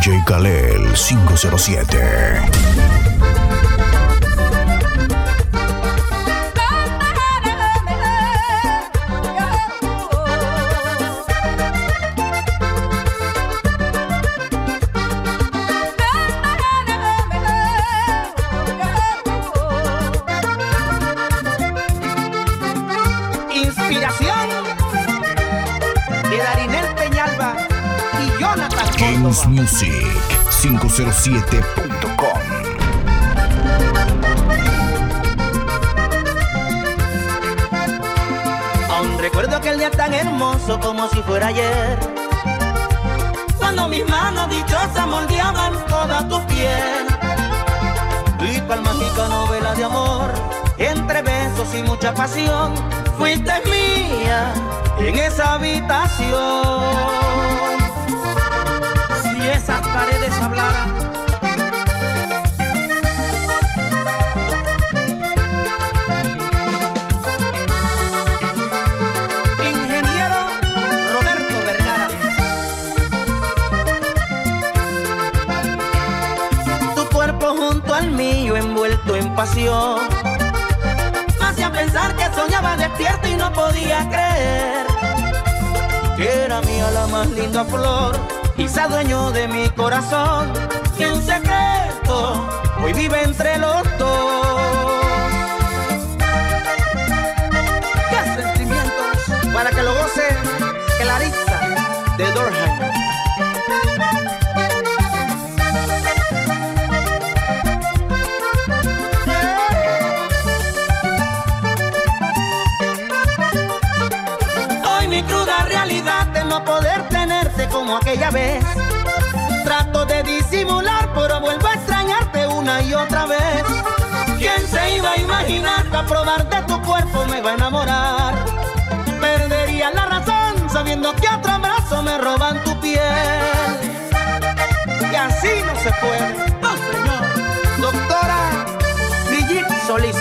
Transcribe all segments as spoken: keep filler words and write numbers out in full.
J Kalel cinco cero siete. Inspiración de Darinel Peñalba y Jonathan Games Music cinco cero siete punto com. Aún recuerdo aquel día tan hermoso como si fuera ayer, cuando mis manos dichosas moldeaban toda tu piel. Y cual mágica novela de amor, entre besos y mucha pasión, fuiste mía en esa habitación. Si esas paredes hablaran, ingeniero Roberto Vergara, tu cuerpo junto al mío envuelto en pasión, a pensar que soñaba despierto y no podía creer que era mía la más linda flor, quizá dueño de mi corazón, que un secreto hoy vive entre los dos. ¡Qué sentimientos! Para que lo goce Clarissa de Dorheim. No poder tenerte como aquella vez, trato de disimular pero vuelvo a extrañarte una y otra vez. ¿Quién se iba a imaginar que a probar de tu cuerpo me iba a enamorar? Perdería la razón sabiendo que otro abrazo me roban tu piel. Y así no se puede, no señor. Doctora Brigitte Solís.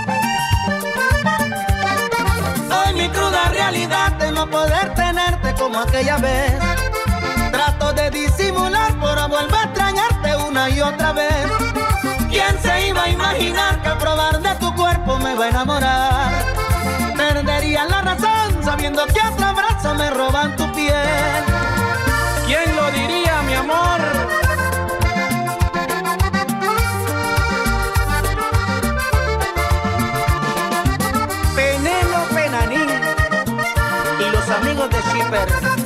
Hoy mi cruda realidad de no poder tenerte como aquella vez, trato de disimular pero vuelvo a extrañarte una y otra vez. ¿Quién se iba a imaginar que al probar de tu cuerpo me va a enamorar? Perdería la razón sabiendo que otro abrazo me roban tu piel. ¿Quién lo diría, mi amor? Amigos de Shipper.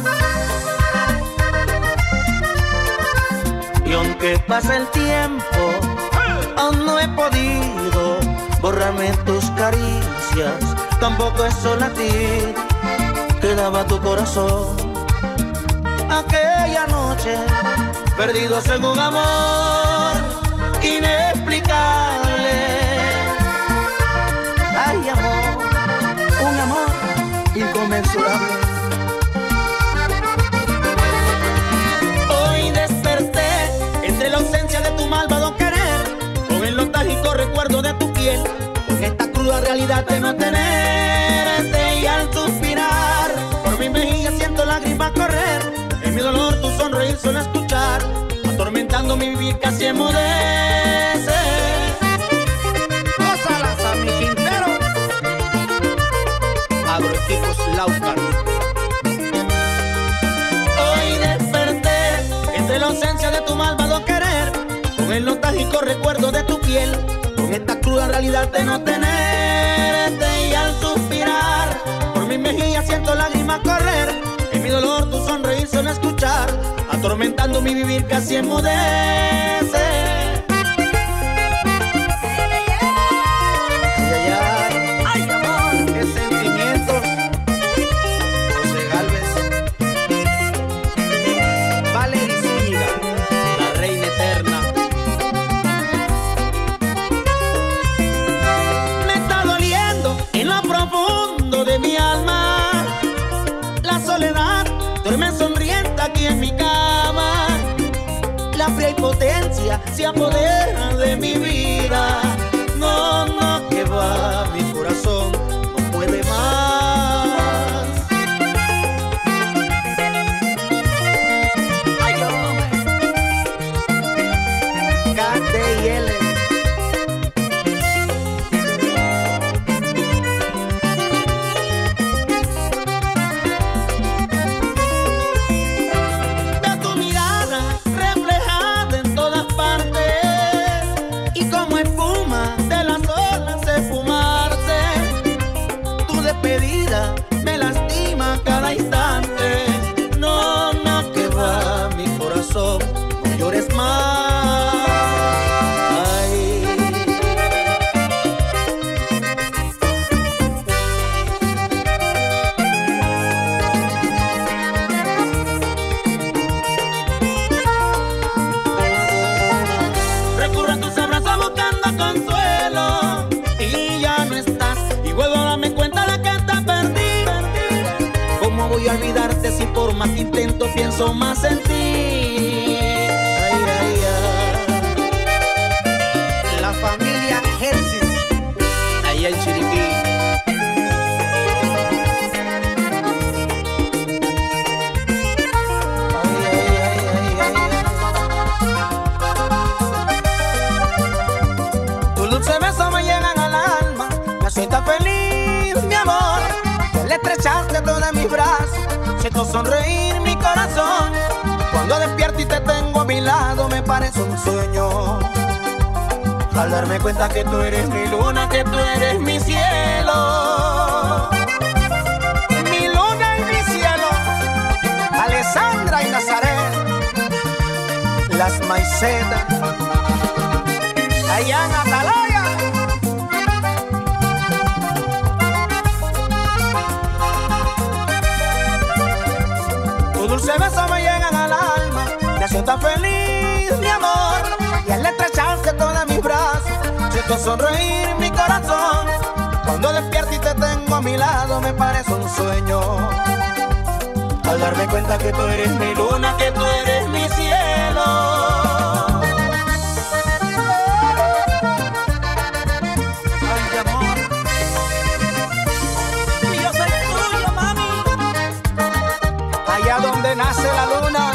Y aunque pasa el tiempo, aún no he podido borrarme tus caricias, tampoco es solo a ti que daba tu corazón. Aquella noche, perdidos en un amor inexplicable. Ay, amor, un amor inconmensurable. Hoy desperté entre la ausencia de tu malvado querer, con el nostálgico recuerdo de tu piel, con esta cruda realidad de no tenerte. Y al suspirar por mi mejilla siento lágrimas correr, en mi dolor tu sonreír suena escuchar, atormentando mi vivir casi enmudece. Gózalas a mi Quintero, Agroequipos Laucar. Hoy desperté entre la ausencia de tu malvado querer, con el nostálgico recuerdo de tu piel, con esta cruda realidad de no tenerte. Y al suspirar por mi mejilla siento lágrimas correr, en mi dolor tu sonreír suena escuchar, atormentando mi vivir casi enmudece. Potencia se apodera de mi vida. No, no, que va, mi corazón no puede más. Ay, hombre. olvidarte si por más que intento pienso más en ti. Ay, ay, ay. La familia Génesis, Ahí el Chiriquí. Ay, ay, ay, ay, ay, ay. Tus dulces besos me llegan al alma, me siento feliz, mi amor. Al estrecharte todos mis brazos, siento sonreír mi corazón. Cuando despierto y te tengo a mi lado, me parece un sueño. Al darme cuenta que tú eres mi luna, que tú eres mi cielo. Mi luna y mi cielo, Alessandra y Nazaret, las maicetas, allá en Atalaya. Tus dulces besos me llegan al alma, me siento feliz, mi amor. Y al estrecharte todos mis brazos, siento sonreír mi corazón. Cuando despierto y te tengo a mi lado, me parece un sueño. Al darme cuenta que tú eres mi luna, que tú eres mi cielo. Ay, mi amor, y yo soy tuyo, mami. Allá donde nace la luna.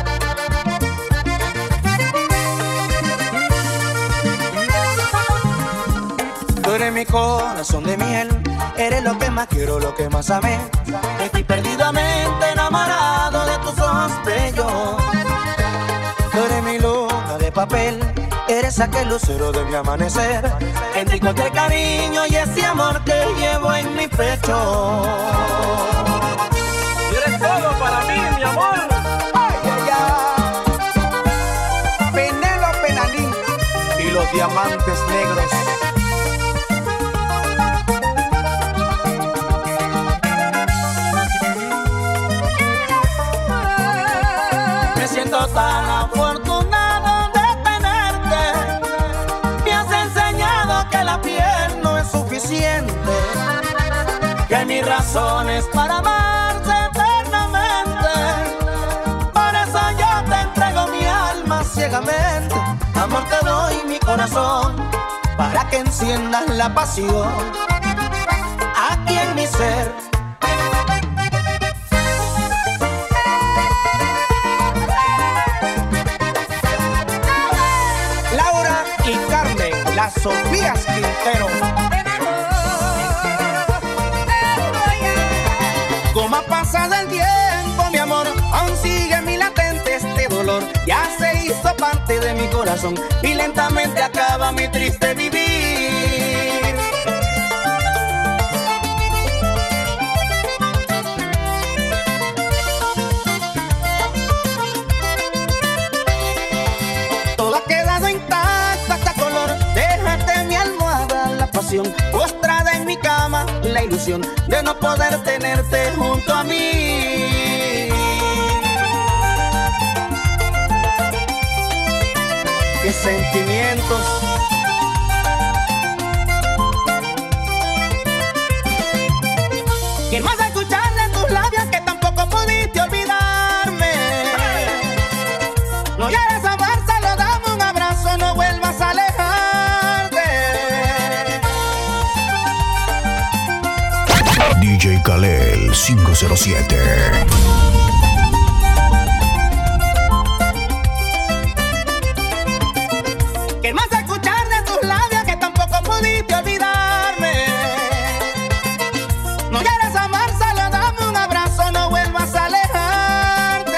Tú eres mi corazón de miel, eres lo que más quiero, lo que más amé. Estoy perdidamente enamorado de tus ojos bellos. Tú eres mi luna de papel, eres aquel lucero de mi amanecer. En ti cualquier cariño y ese amor que llevo en mi pecho. tú eres todo para mí, mi amor. Ay, ay, ay. Penélope Nanín y los diamantes negros. Me siento tan afortunado de tenerte. Me has enseñado que la piel no es suficiente, que mi razón es para amarte eternamente. Por eso yo te entrego mi alma ciegamente. Amor, te doy mi corazón para que enciendas la pasión aquí en mi ser. Y Carmen, las Sofías Quintero. Como ha pasado el tiempo, mi amor, aún sigue mi latente este dolor. Ya se hizo parte de mi corazón y lentamente acaba mi triste vivir. Todo ha quedado intacto hasta color. Déjate mi almohada, la pasión postrada en mi cama, la ilusión de no poder tenerte junto a mí. Qué sentimientos. ¿Quién más escuchar de tus labios que tampoco pudiste olvidarme? No quieres amar, solo dame un abrazo, no vuelvas a alejarte. D J Kalel cinco cero siete. ¿Qué más escuchar de tus labios que tampoco pudiste olvidarme? No quieres amar, solo dame un abrazo, no vuelvas a alejarte.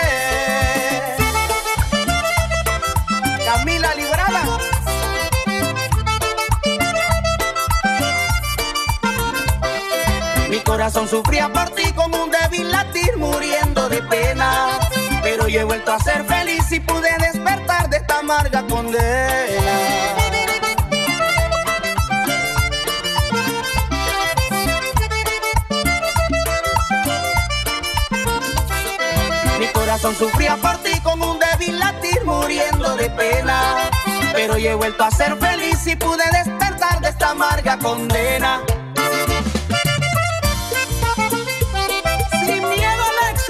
Camila Librada. Mi corazón sufría por ti como un débil latir, muriendo de pena. Pero yo he vuelto a ser feliz y pude despertar de esta amarga condena. Mi corazón sufría por ti como un débil latir, muriendo de pena. Pero yo he vuelto a ser feliz y pude despertar de esta amarga condena. Sin miedo a la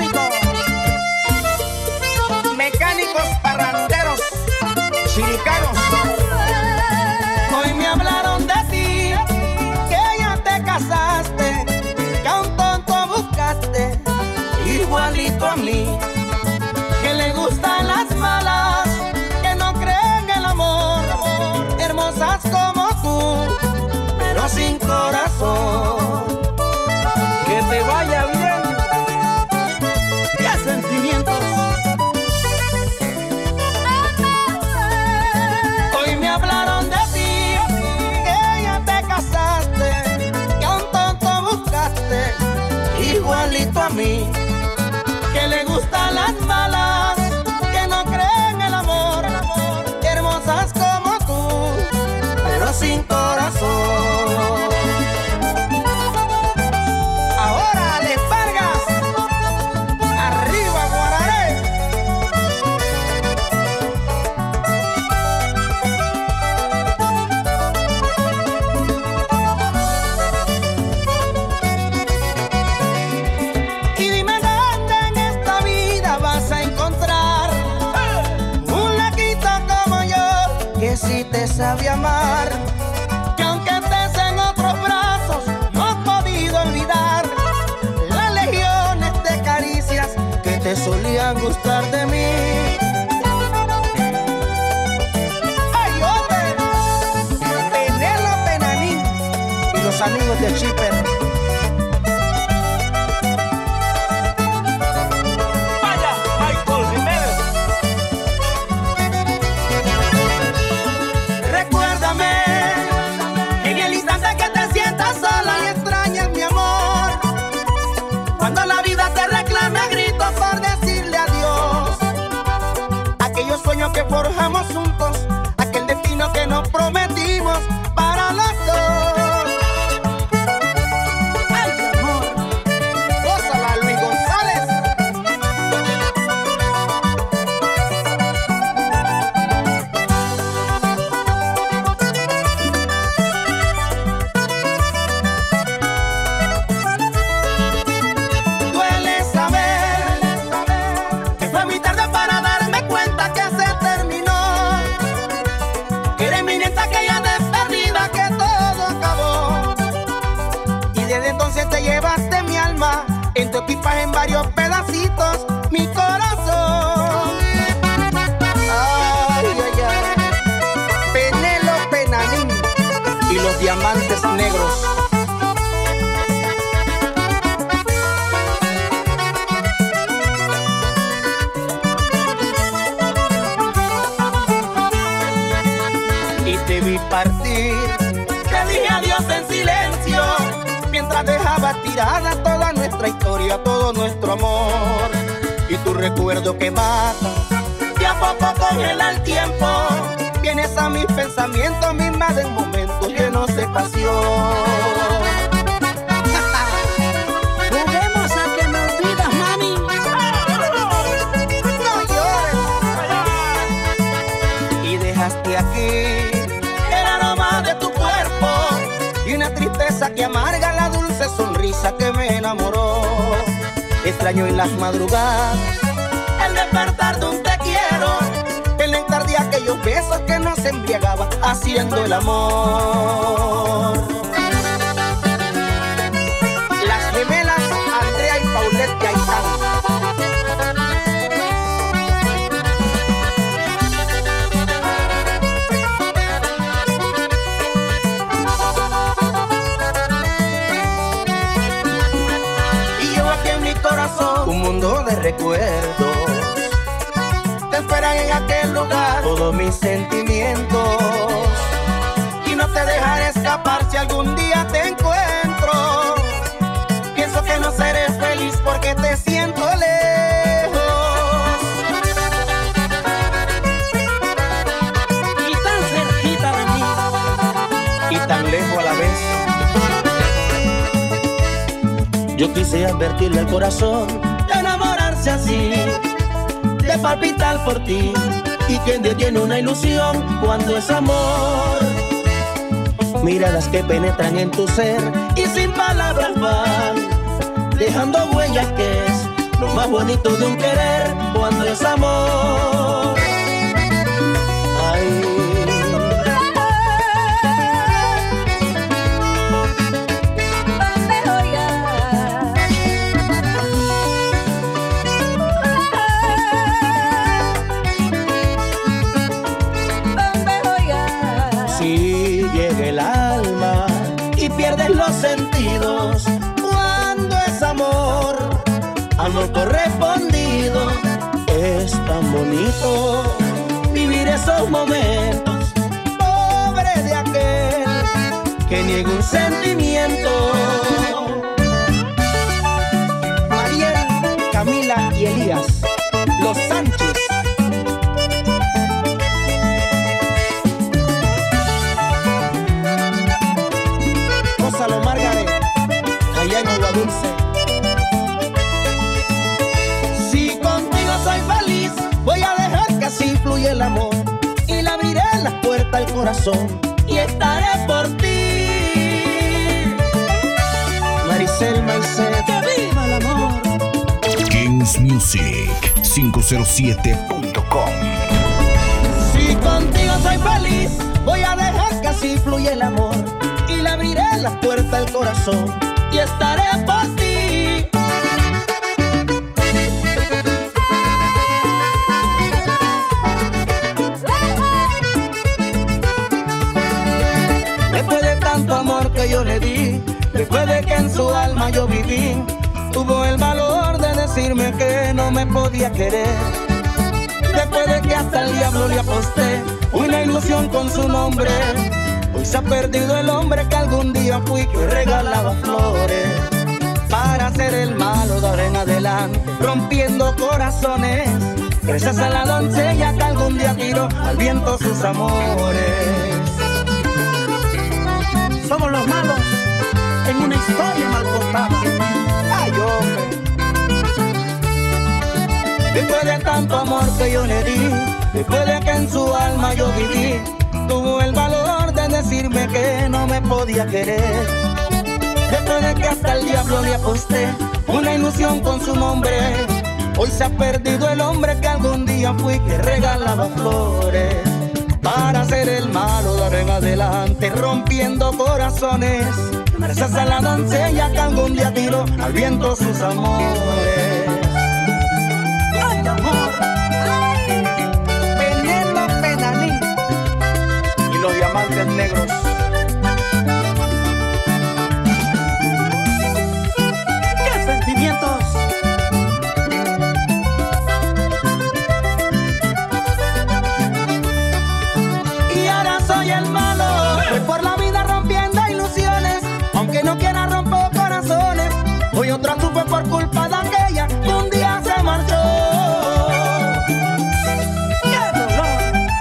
sabe amar, que aunque estés en otros brazos, no has podido olvidar las legiones de caricias que te solían gustar de mí. ¡Ay, hombre! Penélope Nanín y los amigos de Chipper. Que forjamos juntos, aquel destino que nos prometimos para los dos. ¡Ay, amor! ¡Gózala, Luis González! Duele saber que fue muy tarde para darme cuenta que se te llevaste mi alma en tu equipaje en varios pedacitos, mi corazón. Ay, ay, ay. Penélope Nanín y los diamantes negros. Y te vi partir, te dije adiós en silencio, mientras dejaba tirada toda nuestra historia, todo nuestro amor. Y tu recuerdo que mata, y a poco congela el tiempo. Vienes a mis pensamientos, me invaden momentos llenos de pasión. Juguemos a que me olvidas, mami. No llores. Y dejaste aquí el aroma de tu cuerpo y una tristeza que amarga la dulce sonrisa que me enamoró. Extraño en las madrugadas el despertar de un te quiero, el néctar de aquellos besos que nos embriagaba haciendo el amor. Las gemelas Andrea y Paulette Gaitán. Un mundo de recuerdos te esperan en aquel lugar, todos mis sentimientos, y no te dejaré escapar si algún día te encuentro. Pienso que no seré feliz porque te siento lejos y tan cerquita de mí y tan lejos a la vez. Yo quise advertirle al corazón de enamorarse así, de palpitar por ti, y quien detiene una ilusión cuando es amor. Miradas que penetran en tu ser y sin palabras van, dejando huellas que es lo más bonito de un querer cuando es amor. Ay. Los sentidos cuando es amor, amor correspondido. Es tan bonito vivir esos momentos, pobre de aquel que niega un sentimiento. Mariel, Camila y Elías, los Sánchez. Gózalo, Margaret, allá en Agua Dulce. Si contigo soy feliz, voy a dejar que así fluya el amor, y le abriré las puertas al corazón y estaré por ti. Maricel Maicet, que viva el amor. Kings Music quinientos siete punto com. Si contigo soy feliz, Voy a dejar que así fluya el amor y le abriré la puerta al corazón y estaré por ti. Después de tanto amor que yo le di, después de que en su alma yo viví, tuvo el valor de decirme que no me podía querer. Después de que hasta el diablo le aposté una ilusión con su nombre, hoy se ha perdido el hombre que algún día fui, que regalaba flores para hacer el malo de ahora en adelante, rompiendo corazones. Gracias a la doncella que algún día tiró al viento sus amores. Somos los malos en una historia mal contada. Ay, hombre. Después de tanto amor que yo le di, después de que en su alma yo viví, tuvo el valor de decirme que no me podía querer. Después de que hasta el diablo le aposté una ilusión con su nombre, hoy se ha perdido el hombre que algún día fui, que regalaba flores para hacer el malo de ahora en adelante, rompiendo corazones. Gracias a la doncella que algún día tiró al viento sus amores. ¡Ay, amor! ¡Ay! Penélope Daní y los diamantes negros. ¡Qué sentimientos! Y ahora soy el malo, voy por la vida rompiendo ilusiones, aunque no quiera romper corazones. Hoy otra supe por culpa de aquella que un día se marchó. ¡Qué dolor!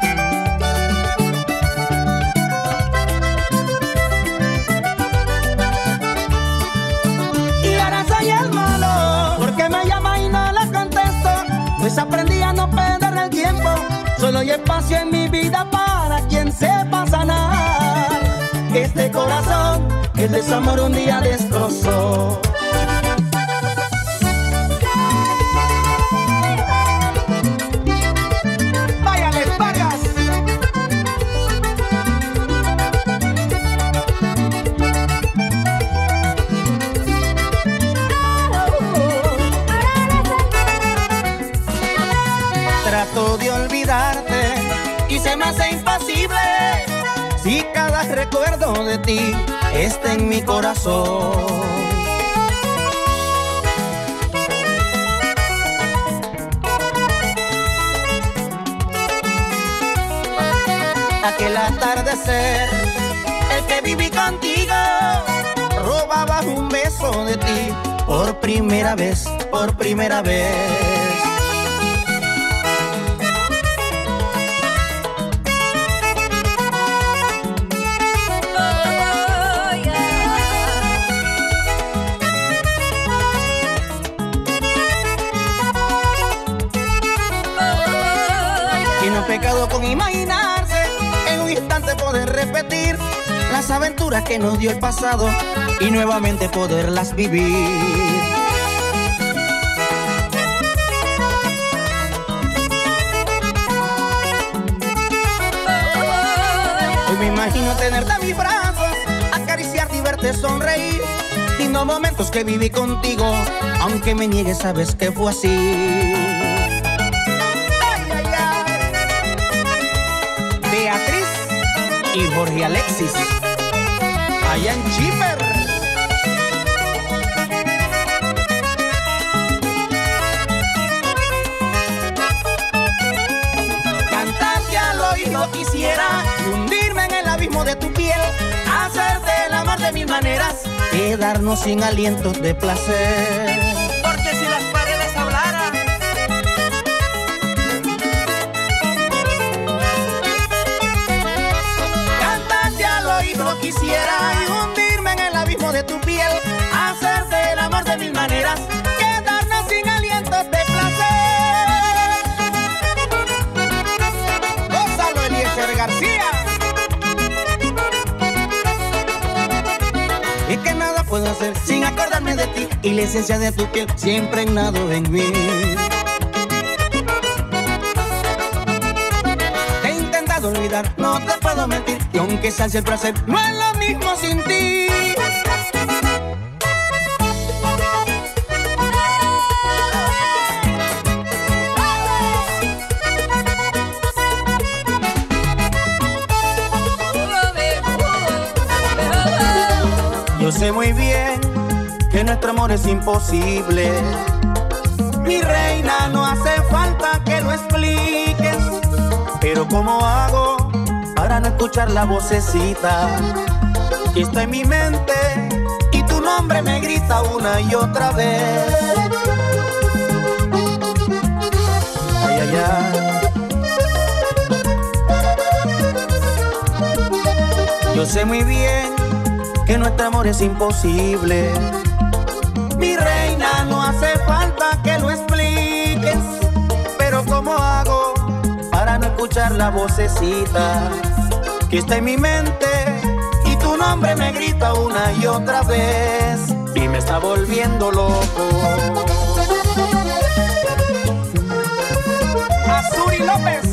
Y ahora soy el malo, porque me llama y no le contesto. Pues aprendí a no perder el tiempo, solo hay espacio en mi vida para quien sepa sanar este corazón que el desamor un día destrozó. ¡Váyale, Vargas! Trato de olvidarte y se me hace imposible, si cada recuerdo de ti está en mi corazón. Aquel atardecer, el que viví contigo, robaba un beso de ti por primera vez, por primera vez. Pecado con imaginarse en un instante poder repetir las aventuras que nos dio el pasado y nuevamente poderlas vivir. Hoy me imagino tenerte a mis brazos, acariciarte y verte sonreír. Lindos momentos que viví contigo, aunque me niegues sabes que fue así. Beatriz y Jorge Alexis, allá en Chipper. Cantarte al oído quisiera y hundirme en el abismo de tu piel, hacerte el amor de mil maneras, quedarnos sin aliento de placer. Porque si las paredes hablaran, quisiera y hundirme en el abismo de tu piel, hacerte el amor de mil maneras, quedarnos sin alientos de placer. Gózalo, Eliezer García. Es que nada puedo hacer sin acordarme de ti y la esencia de tu piel siempre impregnado en mí. Te he intentado olvidar, no te puedo puedo mentir, y aunque sacia el placer, no es lo mismo sin ti. Yo sé muy bien que nuestro amor es imposible. Mi reina, no hace falta que lo expliques. Pero ¿cómo hago para no escuchar la vocecita que está en mi mente y tu nombre me grita una y otra vez? Ay, ay, ay. Yo sé muy bien que nuestro amor es imposible. Mi reina, no hace falta que lo expliques. Pero ¿cómo hago para no escuchar la vocecita que está en mi mente y tu nombre me grita una y otra vez y me está volviendo loco? Azuri López.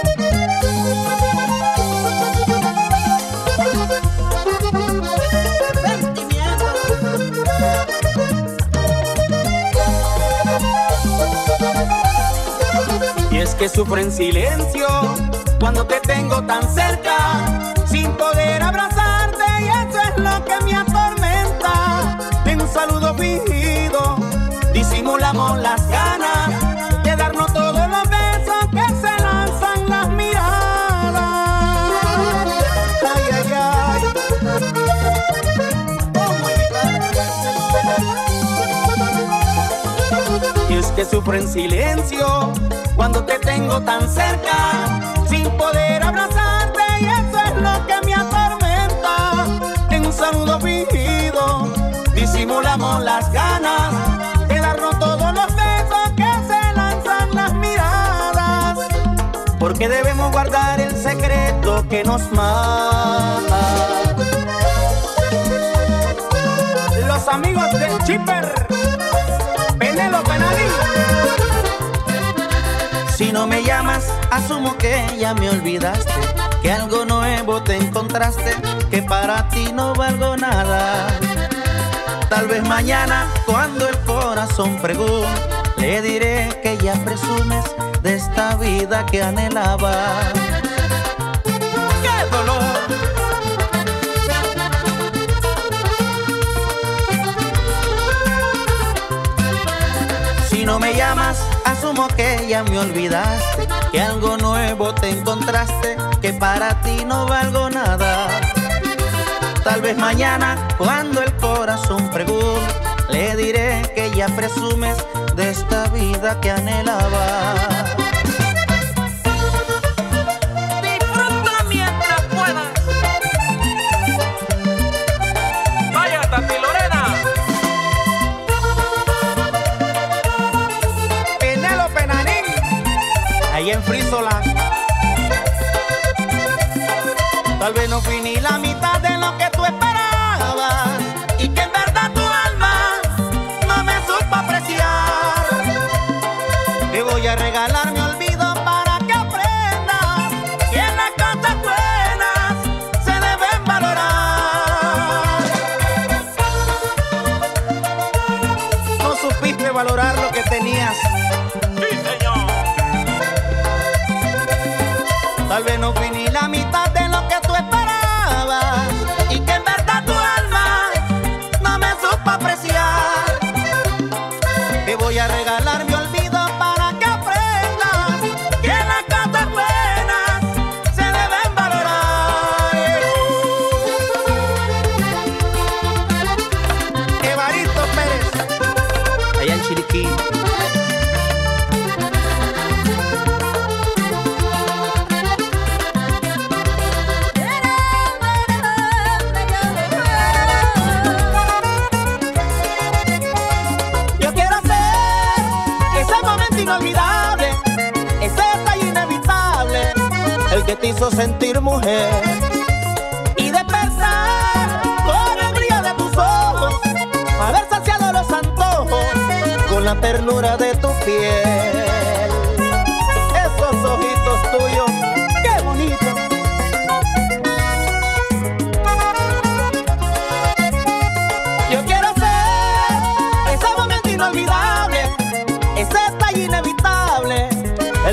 Y es que sufro en silencio cuando te tengo tan cerca, sin poder abrazarte, y eso es lo que me atormenta. En un saludo fingido disimulamos las ganas de darnos todos los besos que se lanzan las miradas. Ay, ay, ay. ¿Cómo evitar? Y es que sufro en silencio cuando te tengo tan cerca, sin poder abrazarte, y eso es lo que me atormenta. En un saludo fingido disimulamos las ganas de darnos todos los besos que se lanzan las miradas, porque debemos guardar el secreto que nos mata. Los amigos de Chipper, Penelo Penalín. Si no me llamas, asumo que ya me olvidaste, que algo nuevo te encontraste, que para ti no valgo nada. Tal vez mañana, cuando el corazón pregunte, le diré que ya presumes de esta vida que anhelaba. ¡Qué dolor! Si no me llamas, asumo que ya me olvidaste, que algo nuevo te encontraste, que para ti no valgo nada. Tal vez mañana, cuando el corazón pregunte, le diré que ya presumes de esta vida que anhelaba. Disfruta mientras puedas. Vaya, Tati Lorena. Penelo Penalín, ahí en Frisola. Tal vez no fui ni la mitad de lo que tú esperabas, y que en verdad tu alma no me supo apreciar. Te voy a regalar mi olvido para que aprendas que las cosas buenas se deben valorar. No supiste valorar lo que tenías. Sí, señor. Tal vez no fui ni la mitad de lo que tú esperabas, y que en verdad tu alma no me supo apreciar. Te voy a regalar mi olvido para que aprendas que las cosas buenas se deben valorar. Evaristo Pérez, allá en Chiriquí. Inolvidable, ese detalle inevitable, el que te hizo sentir mujer, y de pensar con el brillo de tus ojos, haber saciado los antojos con la ternura de tu piel. Esos ojitos tuyos, qué bonitos.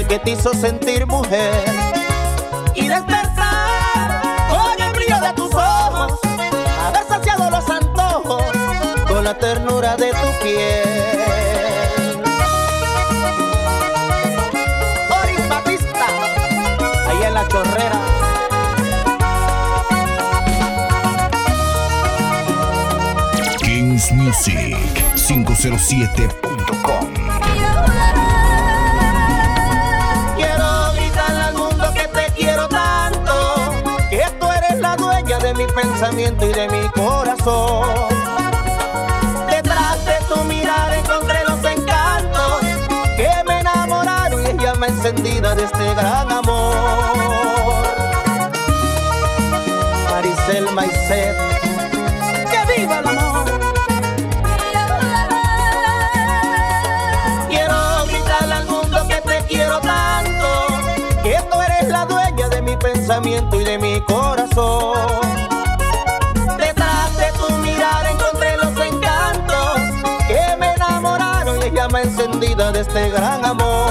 el que te hizo sentir mujer y despertar con el brillo de tus ojos, haber saciado los antojos con la ternura de tu piel. Boris Batista, ahí en la Chorrera. Kings Music cinco cero siete punto com. Quiero gritarle al mundo que te quiero tanto, que tú eres la dueña de mi pensamiento y de mi corazón. Detrás de tu mirada encontré los encantos que me enamoraron y es llama encendida de este gran amor. Maricel Maicet, ¡que viva el amor! Quiero tanto, que tú eres la dueña de mi pensamiento y de mi corazón. Detrás de tu mirada encontré los encantos que me enamoraron y es llama encendida de este gran amor.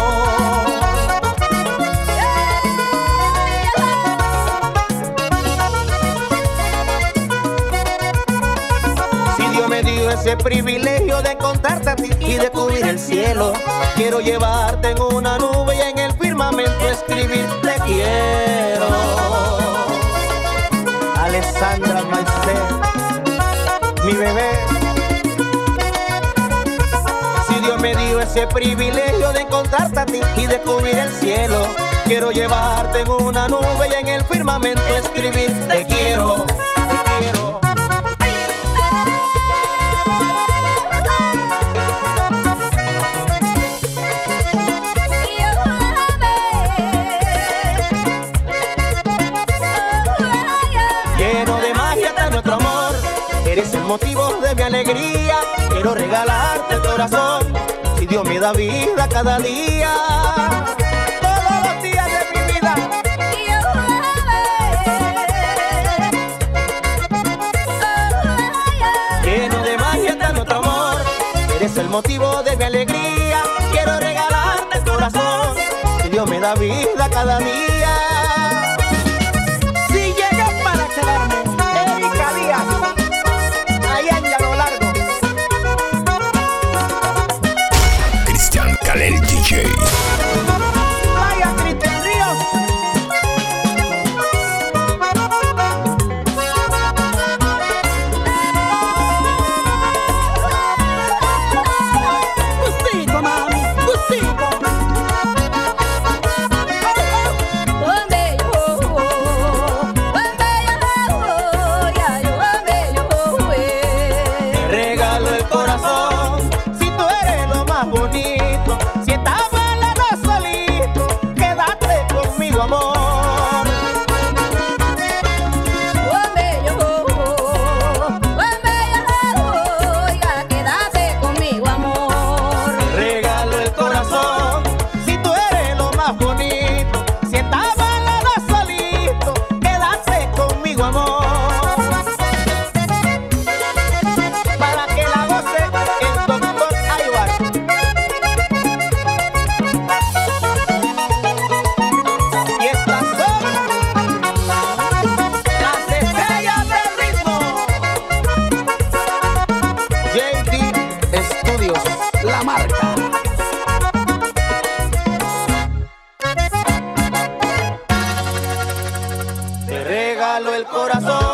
Si Dios me dio ese privilegio de contarte a ti y de cubrir el cielo, quiero llevarte en una nube y en el firmamento escribir te quiero. Alessandra Maicet, mi bebé. Si Dios me dio ese privilegio de encontrarte a ti y de cubrir el cielo, quiero llevarte en una nube y en el firmamento escribir te quiero, te quiero. Eres el motivo de mi alegría, quiero regalarte el corazón. Si Dios me da vida cada día, todos los días de mi vida. Lleno de magia está nuestro amor, eres el motivo de mi alegría, quiero regalarte el corazón. Si Dios me da vida cada día. Si llegas para quedarme, Erika Díaz. Cristian Calel D J. Vaya Cristian Ríos. Gustico, mami, gustico. Te regalo el corazón, si tú eres lo más bonito. Si estás bailando solito, quédate conmigo, amor. Quédate conmigo, amor. Te regalo el corazón, si tú eres lo más bonito. Si estás bailando solito, quédate conmigo, amor. Para que la goce el doctor Aybar. Y estas son las estrellas del ritmo. J D Studios, la marca. Te regalo el corazón.